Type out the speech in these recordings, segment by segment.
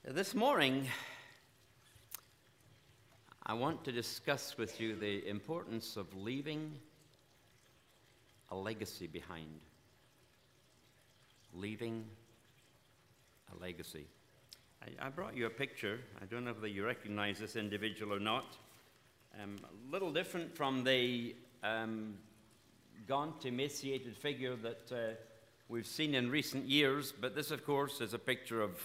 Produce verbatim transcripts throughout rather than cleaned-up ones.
This morning, I want to discuss with you the importance of leaving a legacy behind. Leaving a legacy. I, I brought you a picture. I don't know whether you recognize this individual or not. Um, a little different from the um, gaunt, emaciated figure that uh, we've seen in recent years, but this, of course, is a picture of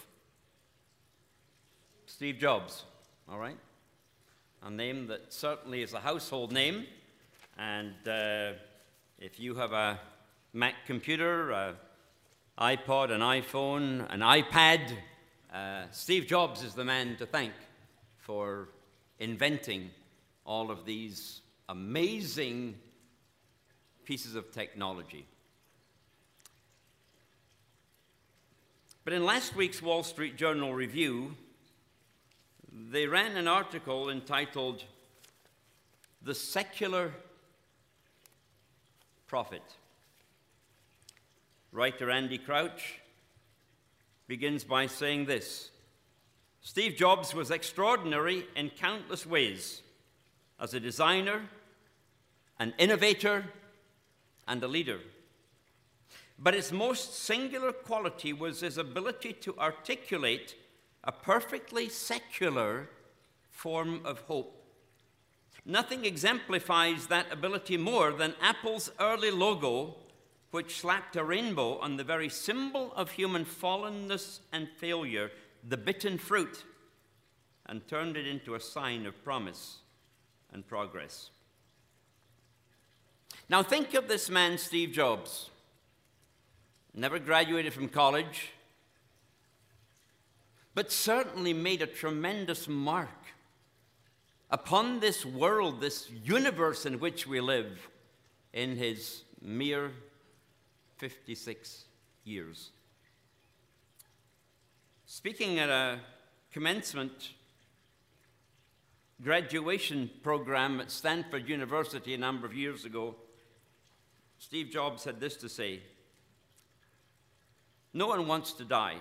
Steve Jobs, all right? A name that certainly is a household name, and uh, if you have a Mac computer, an iPod, an iPhone, an iPad, uh, Steve Jobs is the man to thank for inventing all of these amazing pieces of technology. But in last week's Wall Street Journal review, they ran an article entitled, "The Secular Prophet." Writer Andy Crouch begins by saying this: Steve Jobs was extraordinary in countless ways as a designer, an innovator, and a leader. But his most singular quality was his ability to articulate a perfectly secular form of hope. Nothing exemplifies that ability more than Apple's early logo, which slapped a rainbow on the very symbol of human fallenness and failure, the bitten fruit, and turned it into a sign of promise and progress. Now think of this man, Steve Jobs. Never graduated from college, but certainly made a tremendous mark upon this world, this universe in which we live, in his mere fifty-six years. Speaking at a commencement graduation program at Stanford University a number of years ago, Steve Jobs had this to say: "No one wants to die.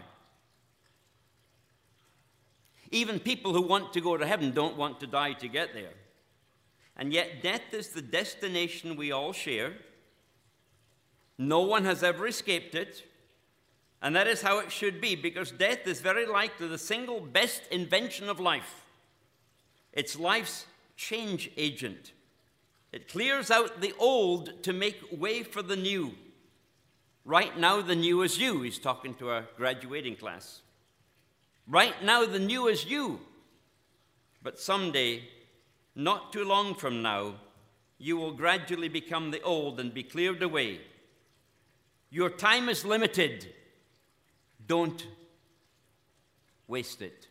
Even people who want to go to heaven don't want to die to get there. And yet death is the destination we all share. No one has ever escaped it. And that is how it should be, because death is very likely the single best invention of life. It's life's change agent. It clears out the old to make way for the new. Right now, the new is you." He's talking to a graduating class. "Right now, the new is you. But someday, not too long from now, you will gradually become the old and be cleared away. Your time is limited. Don't waste it."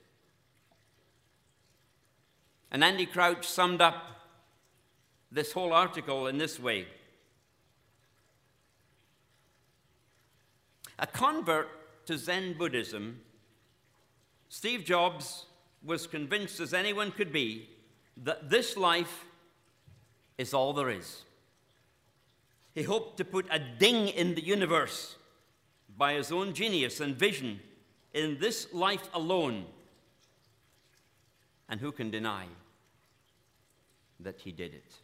And Andy Crouch summed up this whole article in this way: a convert to Zen Buddhism, Steve Jobs was convinced as anyone could be that this life is all there is. He hoped to put a ding in the universe by his own genius and vision in this life alone. And who can deny that he did it?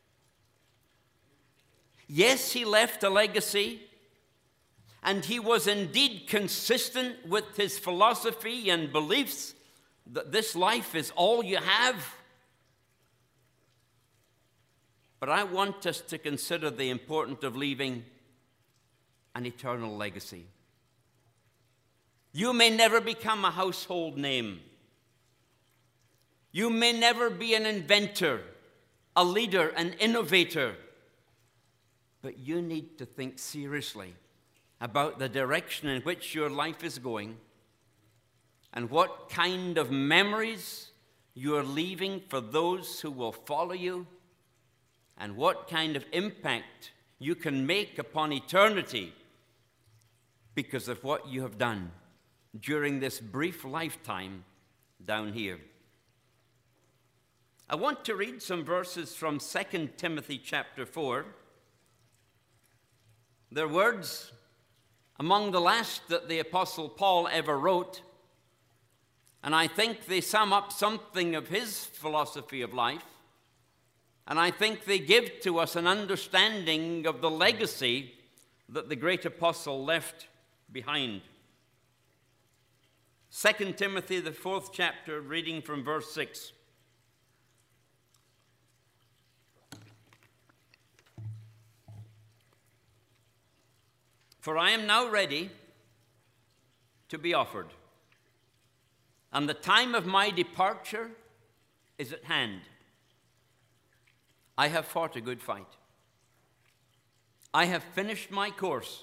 Yes, he left a legacy, and he was indeed consistent with his philosophy and beliefs that this life is all you have. But I want us to consider the importance of leaving an eternal legacy. You may never become a household name. You may never be an inventor, a leader, an innovator. But you need to think seriously about the direction in which your life is going and what kind of memories you are leaving for those who will follow you, and what kind of impact you can make upon eternity because of what you have done during this brief lifetime down here. I want to read some verses from Second Timothy chapter four. They're words among the last that the Apostle Paul ever wrote, And I think they sum up something of his philosophy of life. And I think they give to us an understanding of the legacy that the great apostle left behind. Second Timothy, the fourth chapter, reading from verse six. For I am now ready to be offered, and the time of my departure is at hand. I have fought a good fight. I have finished my course.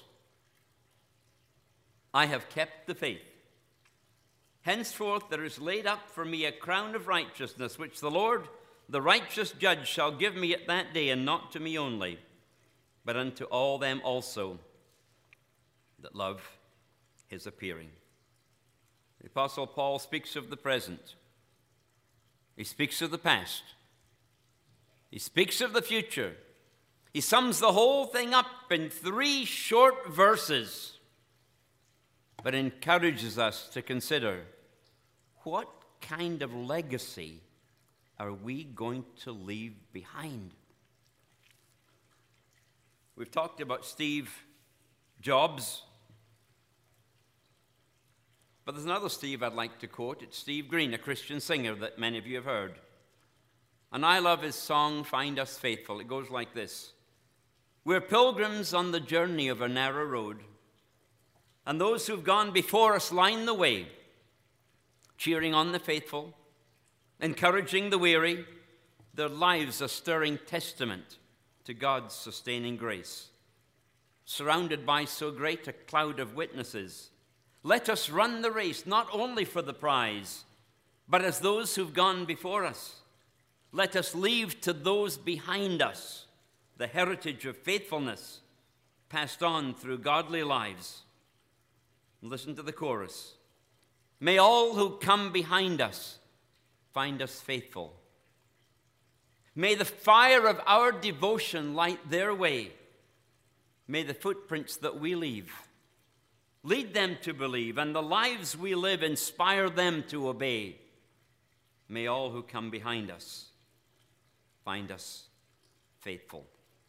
I have kept the faith. Henceforth there is laid up for me a crown of righteousness, which the Lord, the righteous judge, shall give me at that day, and not to me only, but unto all them also that love his appearing. The Apostle Paul speaks of the present. He speaks of the past. He speaks of the future. He sums the whole thing up in three short verses, but encourages us to consider, what kind of legacy are we going to leave behind? We've talked about Steve Jobs, but there's another Steve I'd like to quote. It's Steve Green, a Christian singer that many of you have heard. And I love his song, Find Us Faithful. It goes like this. We're pilgrims on the journey of a narrow road, and those who've gone before us line the way, cheering on the faithful, encouraging the weary, their lives a stirring testament to God's sustaining grace. Surrounded by so great a cloud of witnesses, let us run the race, not only for the prize, but as those who've gone before us. Let us leave to those behind us the heritage of faithfulness passed on through godly lives. Listen to the chorus. May all who come behind us find us faithful. May the fire of our devotion light their way. May the footprints that we leave lead them to believe, and the lives we live inspire them to obey. May all who come behind us find us faithful.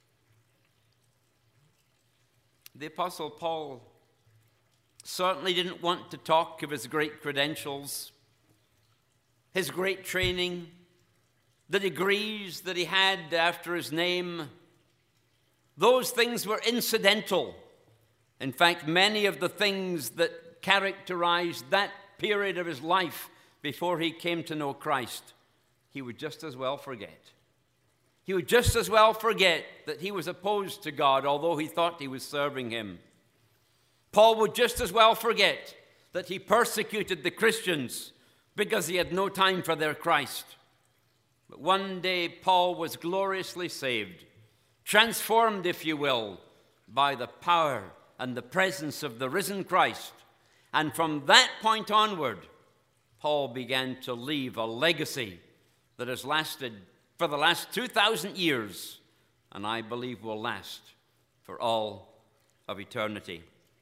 The Apostle Paul certainly didn't want to talk of his great credentials, his great training, the degrees that he had after his name. Those things were incidental. In fact, many of the things that characterized that period of his life before he came to know Christ, he would just as well forget. He would just as well forget that he was opposed to God, although he thought he was serving him. Paul would just as well forget that he persecuted the Christians because he had no time for their Christ. But one day, Paul was gloriously saved, transformed, if you will, by the power and the presence of the risen Christ. And from that point onward, Paul began to leave a legacy that has lasted for the last two thousand years, and I believe will last for all of eternity.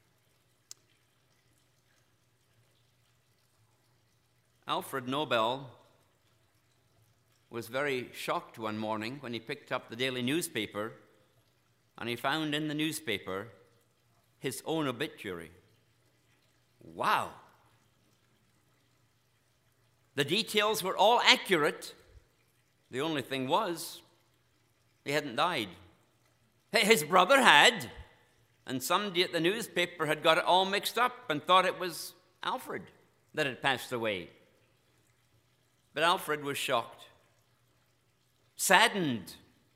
Alfred Nobel was very shocked one morning when he picked up the daily newspaper and he found in the newspaper his own obituary. Wow! The details were all accurate. The only thing was, he hadn't died. His brother had, and somebody at the newspaper had got it all mixed up and thought it was Alfred that had passed away. But Alfred was shocked, saddened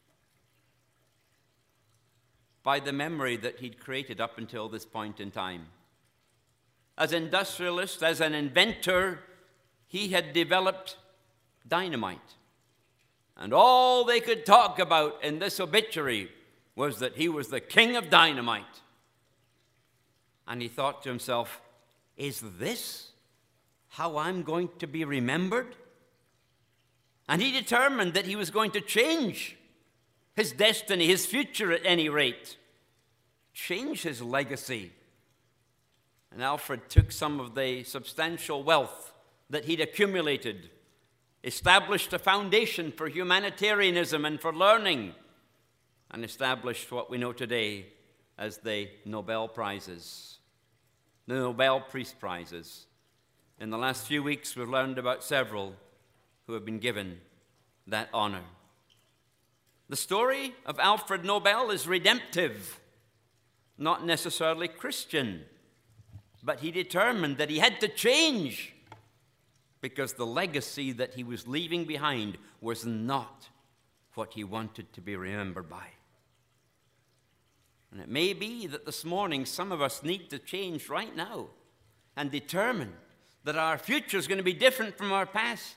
by the memory that he'd created up until this point in time. As an industrialist, as an inventor, he had developed dynamite. And all they could talk about in this obituary was that he was the king of dynamite. And he thought to himself, is this how I'm going to be remembered? And he determined that he was going to change his destiny, his future at any rate, change his legacy. And Alfred took some of the substantial wealth that he'd accumulated, established a foundation for humanitarianism and for learning, and established what we know today as the Nobel Prizes, the Nobel Peace Prizes. In the last few weeks, we've learned about several who have been given that honor. The story of Alfred Nobel is redemptive, not necessarily Christian, but he determined that he had to change because the legacy that he was leaving behind was not what he wanted to be remembered by. And it may be that this morning some of us need to change right now and determine that our future is going to be different from our past,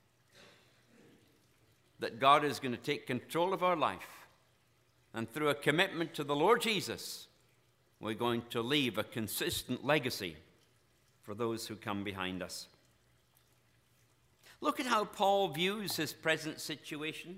that God is going to take control of our life, and through a commitment to the Lord Jesus, we're going to leave a consistent legacy for those who come behind us. Look at how Paul views his present situation.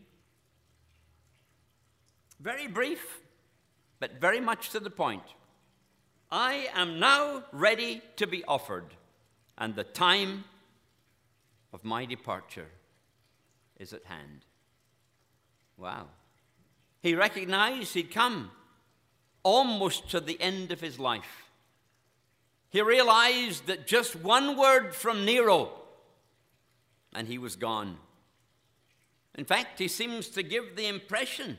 Very brief, but very much to the point. I am now ready to be offered, and the time of my departure is at hand. Wow. He recognized he'd come almost to the end of his life. He realized that just one word from Nero, and he was gone. In fact, he seems to give the impression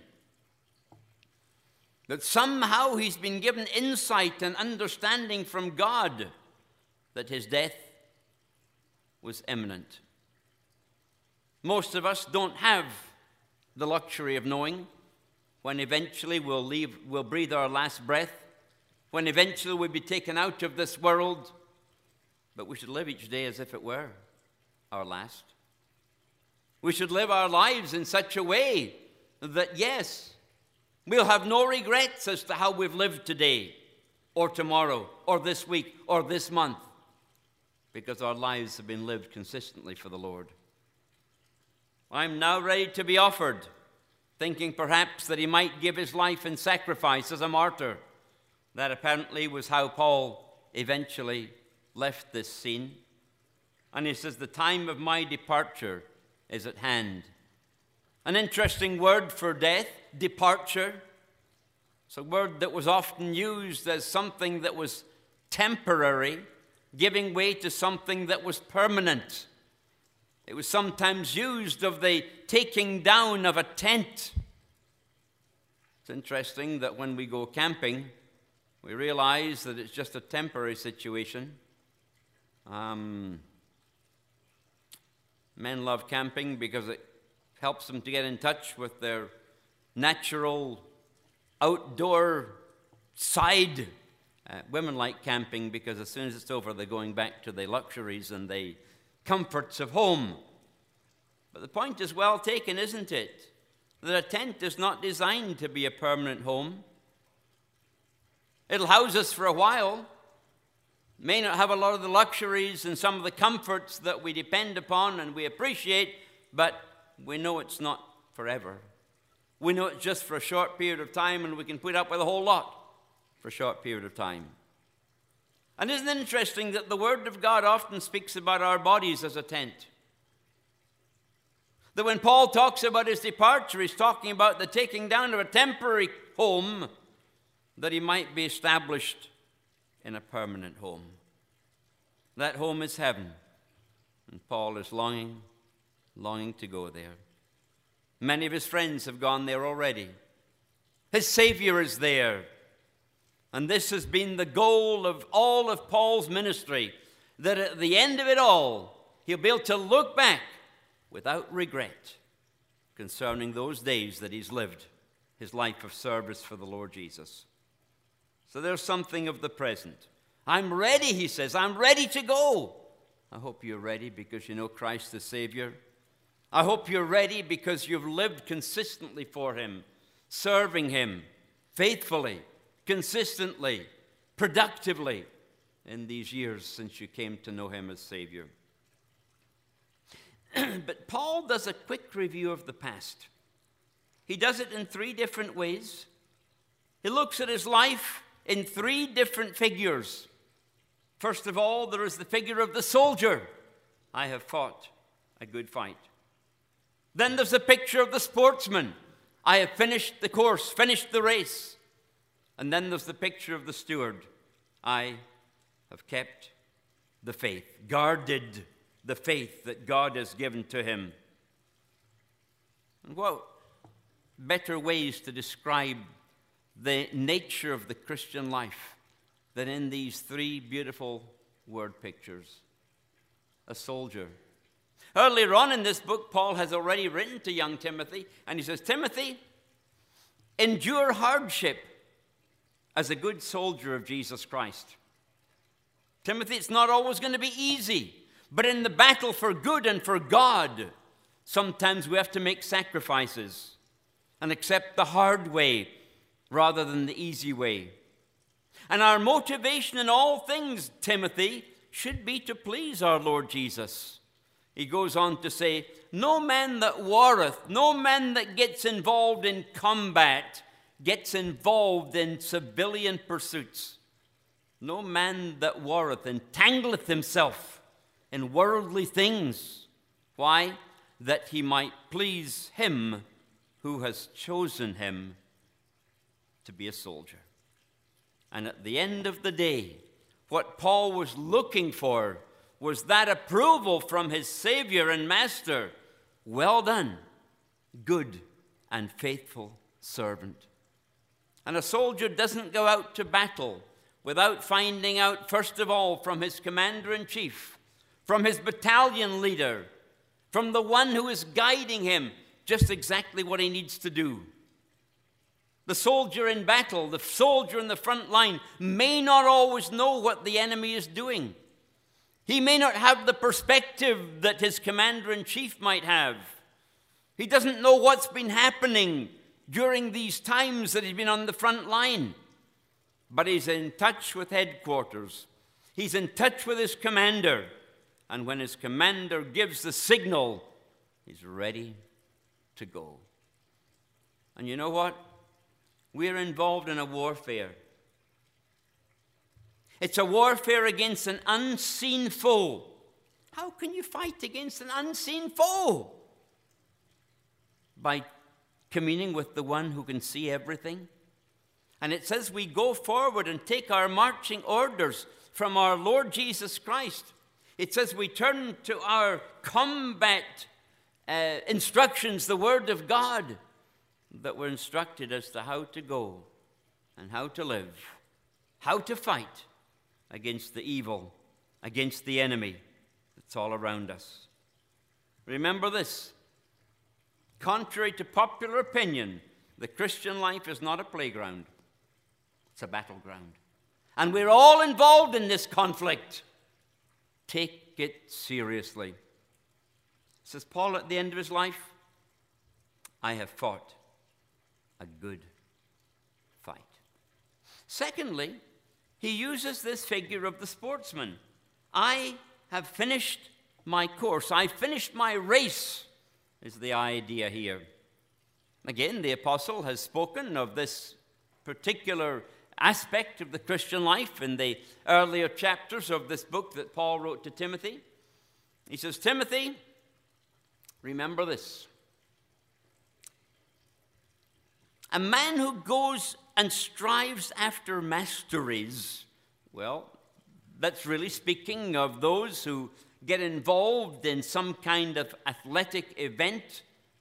that somehow he's been given insight and understanding from God that his death was imminent. Most of us don't have the luxury of knowing when eventually we'll leave, we'll breathe our last breath, when eventually we'll be taken out of this world, but we should live each day as if it were our last. We should live our lives in such a way that, yes, we'll have no regrets as to how we've lived today or tomorrow or this week or this month, because our lives have been lived consistently for the Lord. I'm now ready to be offered, thinking perhaps that he might give his life in sacrifice as a martyr. That apparently was how Paul eventually left this scene. And he says, the time of my departure is at hand. An interesting word for death, departure. It's a word that was often used as something that was temporary, giving way to something that was permanent. It was sometimes used of the taking down of a tent. It's interesting that when we go camping, we realize that it's just a temporary situation. Um, men love camping because it helps them to get in touch with their natural outdoor side. Uh, women like camping because as soon as it's over, they're going back to the luxuries and the comforts of home. But the point is well taken, isn't it? That a tent is not designed to be a permanent home. It'll house us for a while. May not have a lot of the luxuries and some of the comforts that we depend upon and we appreciate, but we know it's not forever. We know it's just for a short period of time, and we can put up with a whole lot for a short period of time. And isn't it interesting that the Word of God often speaks about our bodies as a tent? That when Paul talks about his departure, he's talking about the taking down of a temporary home that he might be established in a permanent home. That home is heaven, and Paul is longing, longing to go there. Many of his friends have gone there already. His Savior is there. And this has been the goal of all of Paul's ministry, that at the end of it all, he'll be able to look back without regret concerning those days that he's lived, his life of service for the Lord Jesus. So there's something of the present. I'm ready, he says. I'm ready to go. I hope you're ready because you know Christ the Savior. I hope you're ready because you've lived consistently for him, serving him faithfully, consistently, productively in these years since you came to know him as Savior. But Paul does a quick review of the past. He does it in three different ways. He looks at his life in three different figures. First of all, there is the figure of the soldier. I have fought a good fight. Then there's a picture of the sportsman. I have finished the course, finished the race. And then there's the picture of the steward. I have kept the faith, guarded the faith that God has given to him. And what better ways to describe the nature of the Christian life than in these three beautiful word pictures? A soldier. Earlier on in this book, Paul has already written to young Timothy, and he says, Timothy, endure hardship as a good soldier of Jesus Christ. Timothy, it's not always going to be easy, but in the battle for good and for God, sometimes we have to make sacrifices and accept the hard way rather than the easy way. And our motivation in all things, Timothy, should be to please our Lord Jesus. He goes on to say, no man that warreth, no man that gets involved in combat, gets involved in civilian pursuits. No man that warreth entangleth himself in worldly things. Why? That he might please him who has chosen him to be a soldier. And at the end of the day, what Paul was looking for was that approval from his Savior and Master. Well done, good and faithful servant. And a soldier doesn't go out to battle without finding out, first of all, from his commander-in-chief, from his battalion leader, from the one who is guiding him, just exactly what he needs to do. The soldier in battle, the soldier in the front line, may not always know what the enemy is doing. He may not have the perspective that his commander-in-chief might have. He doesn't know what's been happening during these times that he's been on the front line. But he's in touch with headquarters. He's in touch with his commander. And when his commander gives the signal, he's ready to go. And you know what? We're involved in a warfare. It's a warfare against an unseen foe. How can you fight against an unseen foe? By communing with the one who can see everything. And it says we go forward and take our marching orders from our Lord Jesus Christ. It says we turn to our combat uh, instructions, the Word of God, that we're instructed as to how to go and how to live, how to fight against the evil, against the enemy that's all around us. Remember this. Contrary to popular opinion, the Christian life is not a playground. It's a battleground. And we're all involved in this conflict. Take it seriously. Says Paul at the end of his life, I have fought a good fight. Secondly, he uses this figure of the sportsman. I have finished my course. I finished my race, is the idea here. Again, the apostle has spoken of this particular aspect of the Christian life in the earlier chapters of this book that Paul wrote to Timothy. He says, Timothy, remember this. A man who goes and strives after masteries, well, that's really speaking of those who get involved in some kind of athletic event,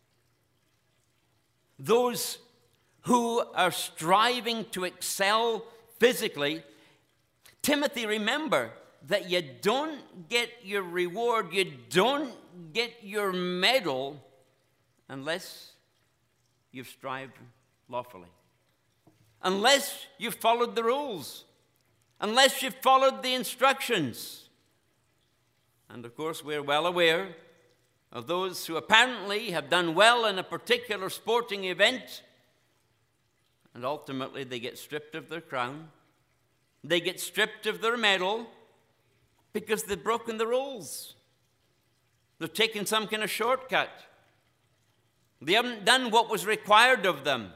those who are striving to excel physically. Timothy, remember that you don't get your reward, you don't get your medal unless you've strived lawfully. Unless you've followed the rules. Unless you've followed the instructions. And of course, we're well aware of those who apparently have done well in a particular sporting event, and ultimately they get stripped of their crown. They get stripped of their medal because they've broken the rules. They've taken some kind of shortcut. They haven't done what was required of them.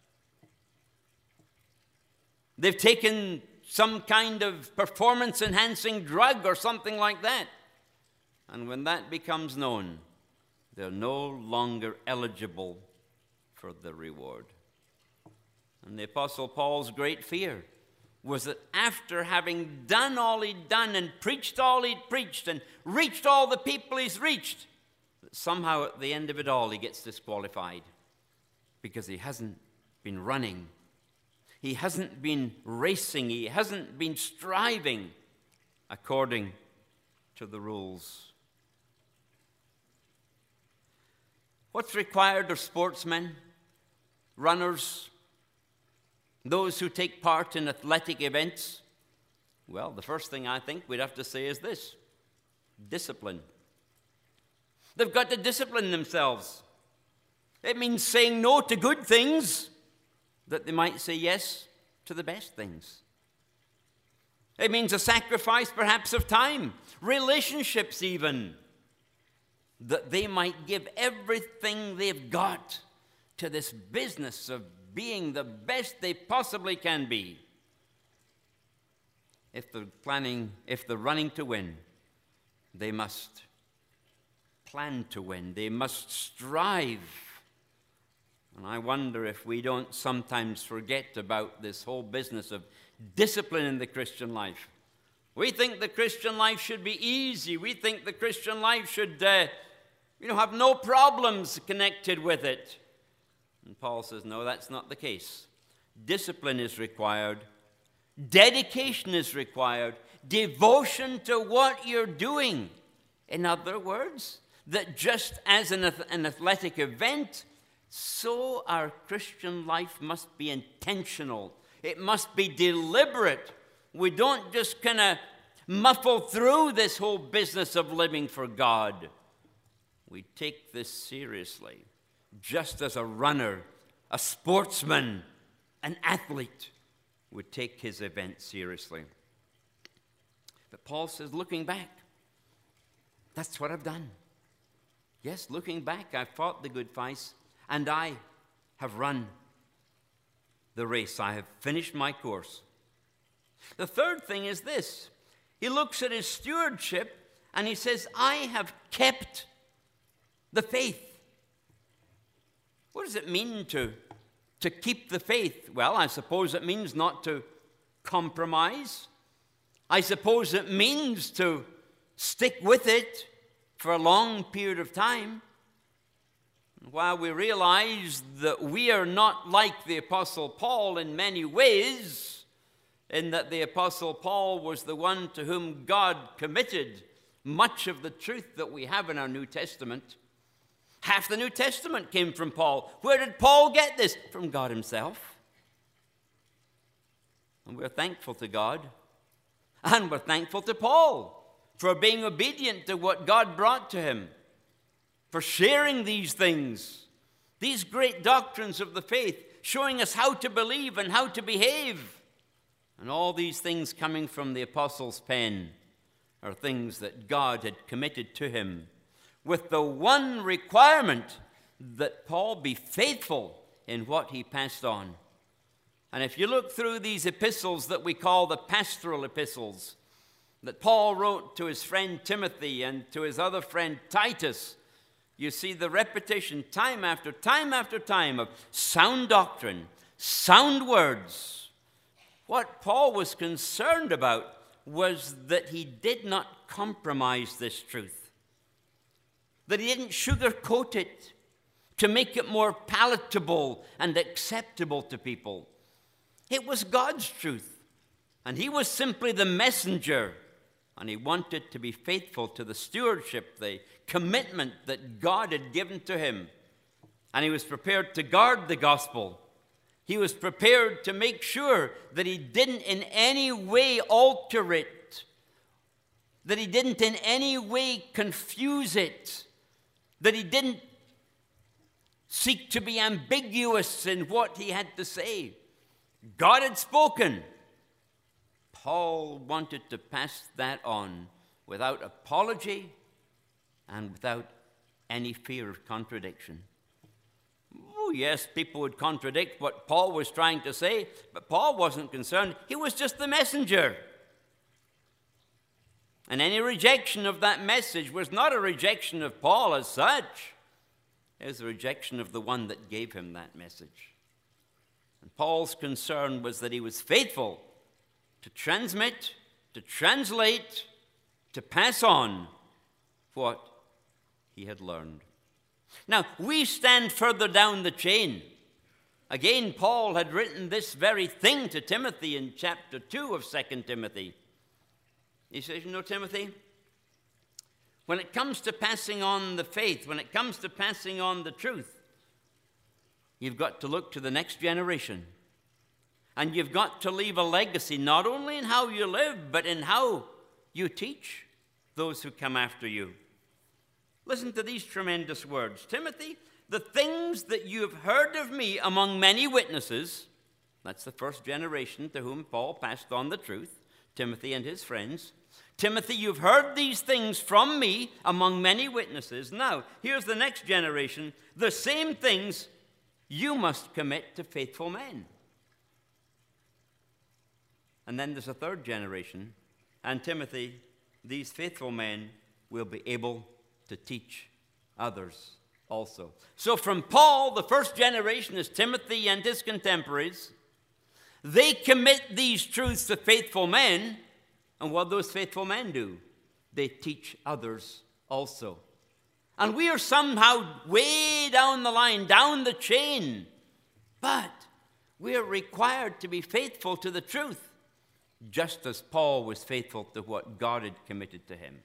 They've taken some kind of performance-enhancing drug or something like that. And when that becomes known, they're no longer eligible for the reward. And the Apostle Paul's great fear was that after having done all he'd done and preached all he'd preached and reached all the people he's reached, that somehow at the end of it all he gets disqualified because he hasn't been running. He hasn't been racing. He hasn't been striving according to the rules. What's required of sportsmen, runners, those who take part in athletic events? Well, the first thing I think we'd have to say is this: discipline. They've got to discipline themselves. It means saying no to good things that they might say yes to the best things. It means a sacrifice perhaps of time, relationships even, that they might give everything they've got to this business of being the best they possibly can be. If they're planning, if they're running to win, they must plan to win. They must strive. And I wonder if we don't sometimes forget about this whole business of discipline in the Christian life. We think the Christian life should be easy. We think the Christian life should, uh, you know, have no problems connected with it. And Paul says, no, that's not the case. Discipline is required. Dedication is required. Devotion to what you're doing. In other words, that just as an, an athletic event, so our Christian life must be intentional. It must be deliberate. We don't just kind of muffle through this whole business of living for God. We take this seriously, just as a runner, a sportsman, an athlete would take his event seriously. But Paul says, looking back, that's what I've done. Yes, looking back, I've fought the good fight, and I have run the race. I have finished my course. The third thing is this. He looks at his stewardship and he says, I have kept the faith. What does it mean to, to keep the faith? Well, I suppose it means not to compromise. I suppose it means to stick with it for a long period of time. While we realize that we are not like the Apostle Paul in many ways, in that the Apostle Paul was the one to whom God committed much of the truth that we have in our New Testament. Half the New Testament came from Paul. Where did Paul get this? From God himself. And we're thankful to God. And we're thankful to Paul for being obedient to what God brought to him, for sharing these things, these great doctrines of the faith, showing us how to believe and how to behave. And all these things coming from the apostle's pen are things that God had committed to him, with the one requirement that Paul be faithful in what he passed on. And if you look through these epistles that we call the pastoral epistles, that Paul wrote to his friend Timothy and to his other friend Titus, you see the repetition time after time after time of sound doctrine, sound words. What Paul was concerned about was that he did not compromise this truth, that he didn't sugarcoat it to make it more palatable and acceptable to people. It was God's truth, and he was simply the messenger, and he wanted to be faithful to the stewardship, the commitment that God had given to him, and he was prepared to guard the gospel. He was prepared to make sure that he didn't in any way alter it, that he didn't in any way confuse it, that he didn't seek to be ambiguous in what he had to say. God had spoken. Paul wanted to pass that on without apology and without any fear of contradiction. Oh, yes, people would contradict what Paul was trying to say, but Paul wasn't concerned. He was just the messenger. And any rejection of that message was not a rejection of Paul as such. It was a rejection of the one that gave him that message. And Paul's concern was that he was faithful to transmit, to translate, to pass on what he had learned. Now, we stand further down the chain. Again, Paul had written this very thing to Timothy in chapter two of Second Timothy. He says, you know, Timothy, when it comes to passing on the faith, when it comes to passing on the truth, you've got to look to the next generation. And you've got to leave a legacy, not only in how you live, but in how you teach those who come after you. Listen to these tremendous words. Timothy, the things that you have heard of me among many witnesses, that's the first generation to whom Paul passed on the truth, Timothy and his friends. Timothy, you've heard these things from me among many witnesses. Now, here's the next generation. The same things you must commit to faithful men. And then there's a third generation. And Timothy, these faithful men will be able to teach others also. So from Paul, the first generation is Timothy and his contemporaries. They commit these truths to faithful men. And what those faithful men do, they teach others also. And we are somehow way down the line, down the chain. But we are required to be faithful to the truth, just as Paul was faithful to what God had committed to him.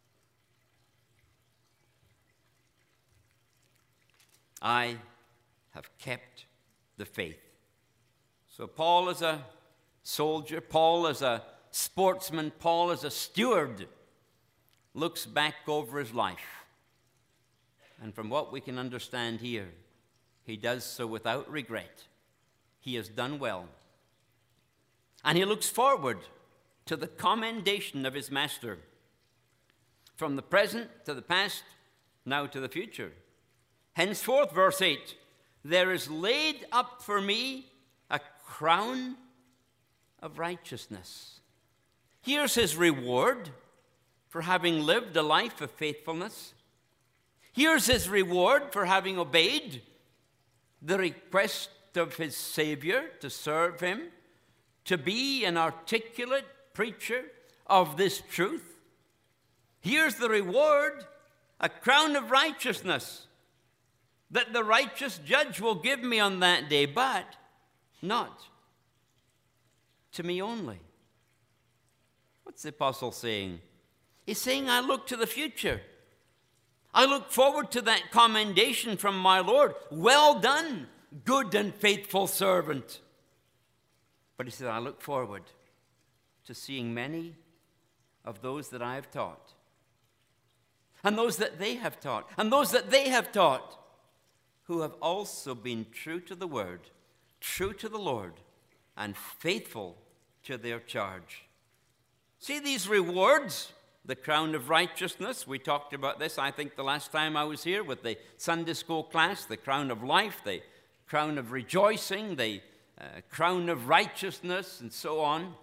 I have kept the faith. So Paul is a soldier, Paul is a sportsman, Paul is a steward, looks back over his life. And from what we can understand here, he does so without regret. He has done well. And he looks forward to the commendation of his master. From the present to the past, now to the future. Henceforth, verse eight, there is laid up for me a crown of righteousness. Here's his reward for having lived a life of faithfulness. Here's his reward for having obeyed the request of his Savior to serve him, to be an articulate preacher of this truth. Here's the reward, a crown of righteousness that the righteous judge will give me on that day, but not to me only. What's the apostle saying? He's saying, I look to the future. I look forward to that commendation from my Lord. Well done, good and faithful servant. But he said, I look forward to seeing many of those that I have taught, and those that they have taught, and those that they have taught, who have also been true to the word, true to the Lord, and faithful to their charge. See these rewards, the crown of righteousness. We talked about this, I think, the last time I was here with the Sunday school class, the crown of life, the crown of rejoicing, the uh, crown of righteousness, and so on.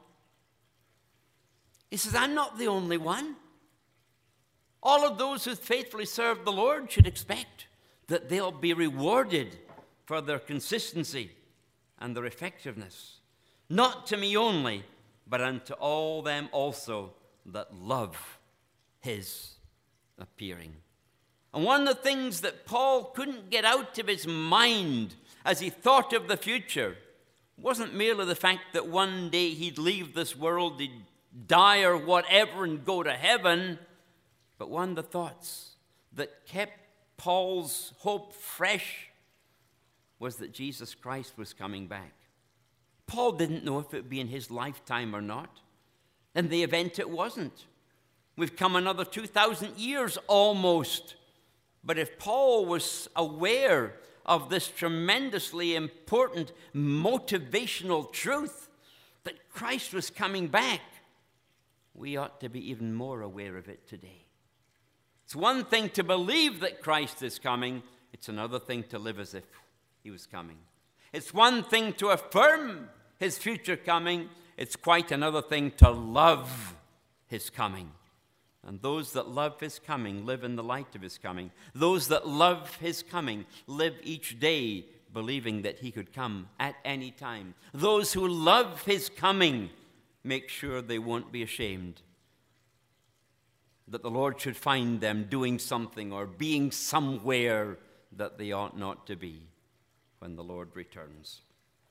He says, I'm not the only one. All of those who faithfully serve the Lord should expect that they'll be rewarded for their consistency and their effectiveness. Not to me only, but unto all them also that love his appearing. And one of the things that Paul couldn't get out of his mind as he thought of the future wasn't merely the fact that one day he'd leave this world, he'd die or whatever and go to heaven, but one of the thoughts that kept Paul's hope fresh was that Jesus Christ was coming back. Paul didn't know if it would be in his lifetime or not. In the event, it wasn't. We've come another two thousand years almost. But if Paul was aware of this tremendously important motivational truth that Christ was coming back, we ought to be even more aware of it today. It's one thing to believe that Christ is coming. It's another thing to live as if he was coming. It's one thing to affirm his future coming. It's quite another thing to love his coming. And those that love his coming live in the light of his coming. Those that love his coming live each day believing that he could come at any time. Those who love his coming make sure they won't be ashamed, that the Lord should find them doing something or being somewhere that they ought not to be when the Lord returns.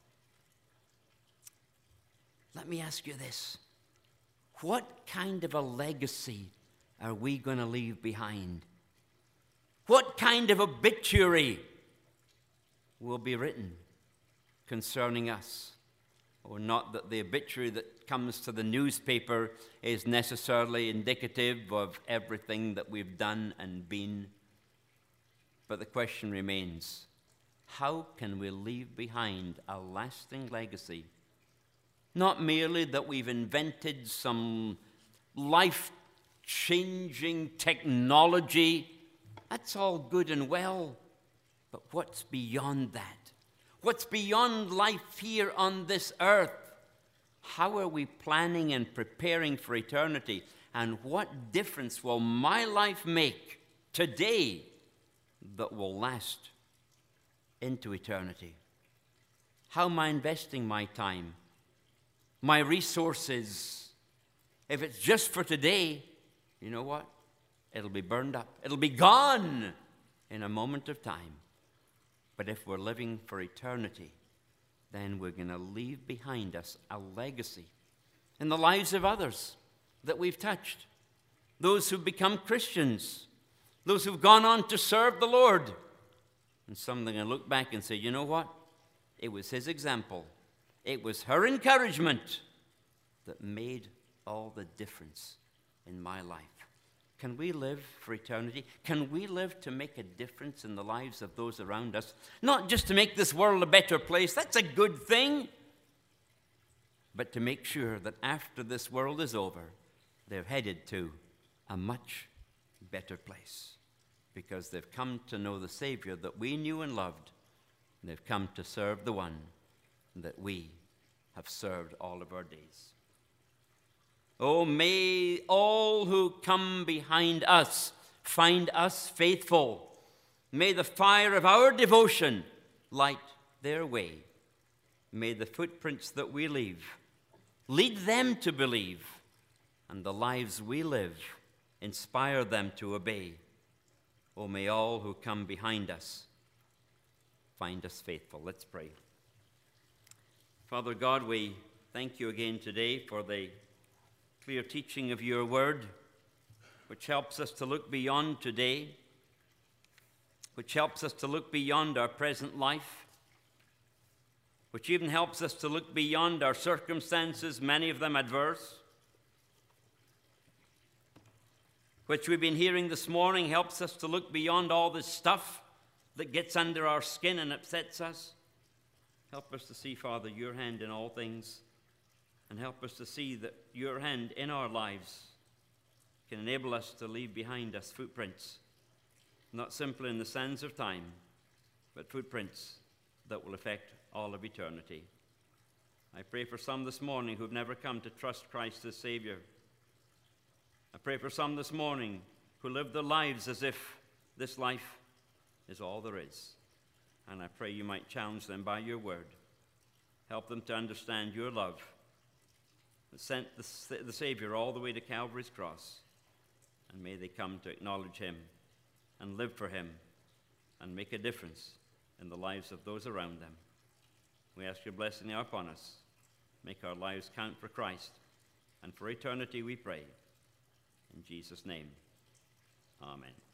Let me ask you this. What kind of a legacy are we going to leave behind? What kind of obituary will be written concerning us? Or not that the obituary that comes to the newspaper is necessarily indicative of everything that we've done and been. But the question remains, how can we leave behind a lasting legacy? Not merely that we've invented some life-changing technology. That's all good and well. But what's beyond that? What's beyond life here on this earth? How are we planning and preparing for eternity? And what difference will my life make today that will last into eternity? How am I investing my time, my resources? If it's just for today, you know what? It'll be burned up. It'll be gone in a moment of time. But if we're living for eternity, then we're going to leave behind us a legacy in the lives of others that we've touched, those who've become Christians, those who've gone on to serve the Lord. And some are going to look back and say, you know what? It was his example. It was her encouragement that made all the difference in my life. Can we live for eternity? Can we live to make a difference in the lives of those around us? Not just to make this world a better place, that's a good thing, but to make sure that after this world is over, they're headed to a much better place because they've come to know the Savior that we knew and loved. And they've come to serve the one that we have served all of our days. Oh, may all who come behind us find us faithful. May the fire of our devotion light their way. May the footprints that we leave lead them to believe, and the lives we live inspire them to obey. Oh, may all who come behind us find us faithful. Let's pray. Father God, we thank you again today for the clear teaching of your word, which helps us to look beyond today, which helps us to look beyond our present life, which even helps us to look beyond our circumstances, many of them adverse, which we've been hearing this morning helps us to look beyond all this stuff that gets under our skin and upsets us. Help us to see, Father, your hand in all things. And help us to see that your hand in our lives can enable us to leave behind us footprints, not simply in the sands of time, but footprints that will affect all of eternity. I pray for some this morning who've never come to trust Christ as Savior. I pray for some this morning who live their lives as if this life is all there is. And I pray you might challenge them by your word. Help them to understand your love that sent the, the Savior all the way to Calvary's cross. And may they come to acknowledge him and live for him and make a difference in the lives of those around them. We ask your blessing now upon us. Make our lives count for Christ and for eternity, we pray. In Jesus' name, amen.